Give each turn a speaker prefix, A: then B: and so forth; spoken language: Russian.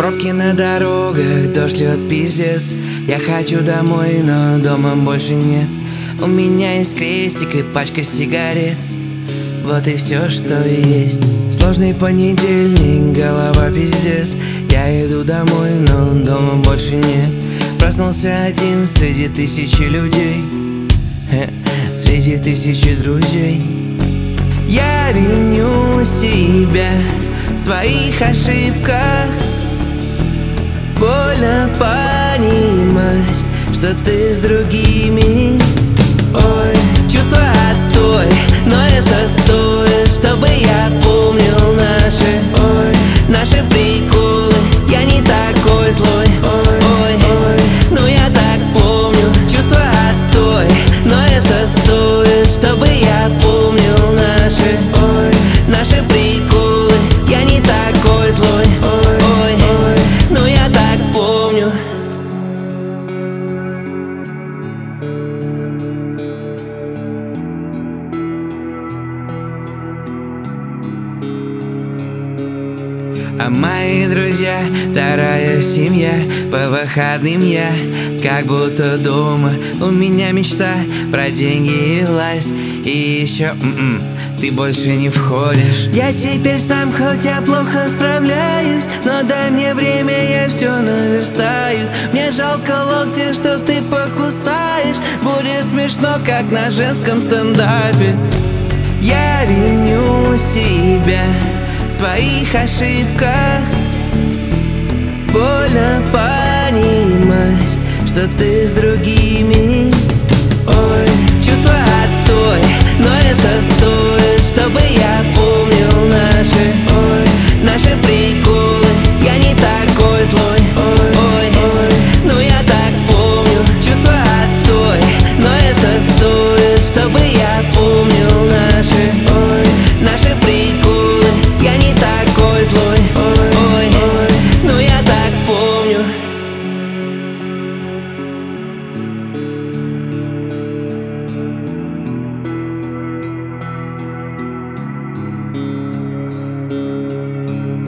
A: Пробки на дорогах, дождь льет пиздец. Я хочу домой, но дома больше нет. У меня есть крестик и пачка сигарет. Вот и все, что есть. Сложный понедельник, голова пиздец. Я иду домой, но дома больше нет. Проснулся один среди тысячи людей, среди тысячи друзей. Я виню себя в своих ошибках. Больно понимать, что ты с другими. Ой, чувство отстой, но это стоит, чтобы я помнил наши приколы. Я не такой злой, ой, но я так помню. Чувство отстой, но это стоит, чтобы я помнил наши приколы. Я не такой злой, ой, но я так помню. А мои друзья, вторая семья. По выходным я как будто дома. У меня мечта про деньги и власть. И еще ты больше не входишь. Я теперь сам, хоть я плохо справляюсь, но дай мне время, я все наверстаю. Мне жалко локти, что ты покусаешь. Будет смешно, как на женском стендапе. Я виню себя в своих ошибках. Больно понимать, что ты с другими.